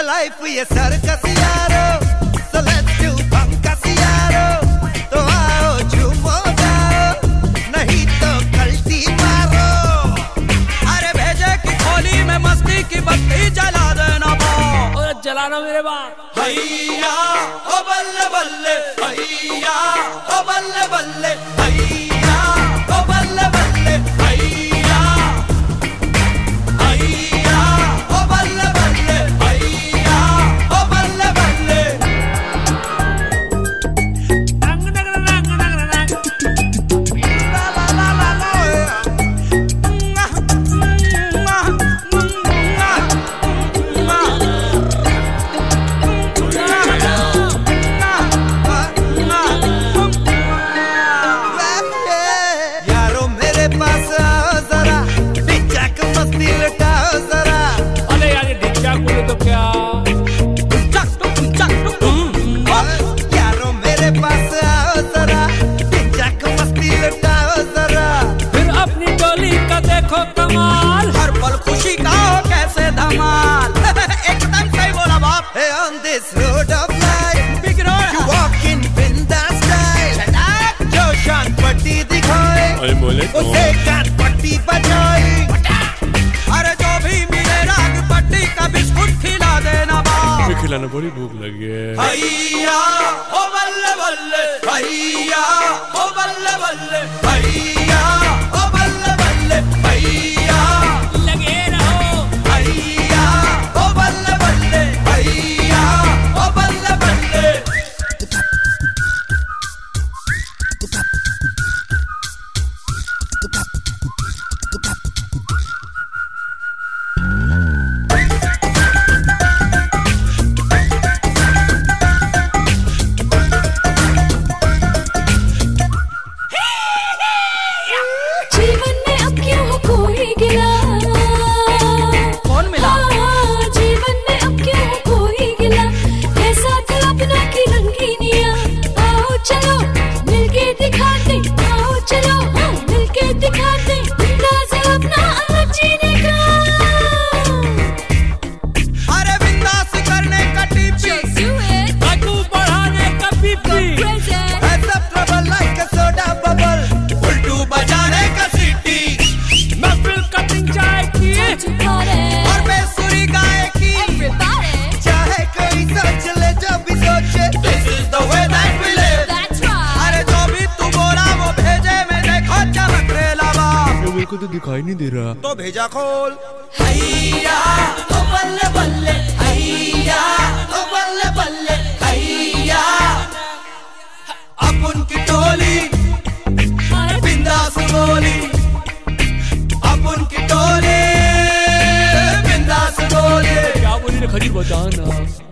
Life ये circus यारो, so let's do बंकस यारो। तो आओ झूमो जाओ, नहीं तो कल्टी मारो। अरे भेजे की खोली में मस्ती की बत्ती जला देना बा, जलाना मेरे बाप। हैया ओ बल्ले बल्ले, हैया ओ बल्ले बल्ले, हैया ओ बल्ले बल्ले, हैया हैया ओ बल्ले बल्ले, हैया ओ बल्ले बल्ले। रंग नग रंग नग रंग ला ला ला ला ला। यारो मेरे पास आओ जरा, डिचक मस्ती लुटाओ जरा। अरे यार ये डिक्का बोले तो क्या? यारो मेरे पास आओ जरा, डिचक मस्ती लुटाओ जरा। फिर अपनी टोली का देखो कमाल, हर पल खुशी का हो कैसे धमाल। एकदम सही बोला बाप। Hey, on this road of life, big road you walk in बिंदास style। जो शान पट्टी दिखाए, अरे बोले तो उसे कान पट्टी बजाए। अरे जो भी मिले राग पट्टी का बिस्कुट खिला देना बाप। खिलाना बड़ी भूख लगी है। हैया ओ बल्ले बल्ले, हैया ओ बल्ले बल्ले, हैया ओ बल्ले बल्ले, हैया लगे रहो। हैया ओ बल्ले बल्ले, हैया ओ बल्ले बल्ले। जीवन में अब क्यों हो कोई गिला? कौन मिला? जीवन में अब क्यों हो कोई गिला? कैसा था अपना की रंगीनिया? आओ चलो मिलके दिखाते, आओ चलो मिलके दिखाते, अंदाज़ है अपना अलग जीने का। अरे बिंदास करने का टिप्पी, आगू बढ़ाने का पीपी, Has a trouble like a soda bubble। उल्टू बजाने का सीटी, महफिल कटिंग चाय की, और बेसुरी गाय की। चाहे कोई सोच ले जो भी सोचे, This is the way that we live। अरे जो भी तू बोला वो भेजे में देखो चमक रे लवा। मेरे को तो दिखाई नहीं दे रहा। तो भेजा खोल। हैया ओ बल्ले बल्ले, हैया ओ बल्ले बल्ले, हैया अब उनकी टोली बिंदास बोली, अब उनकी टोली बिंदास बोली। क्या बोली रे खजीर बताना।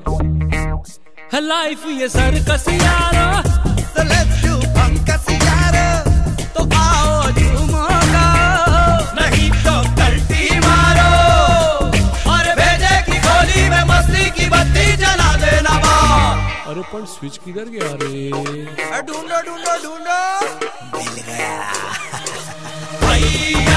लाइफ ये सर्कस यारो, So let's do बंकस यारो। तो आओ झूमो गाओ, नहीं तो कल्टी मारो। और भेजे की गोली में मस्ती की बत्ती जला देना बाप। अरे पर स्विच किधर गया रे? ढूंढो ढूंढो ढूंढो। हैया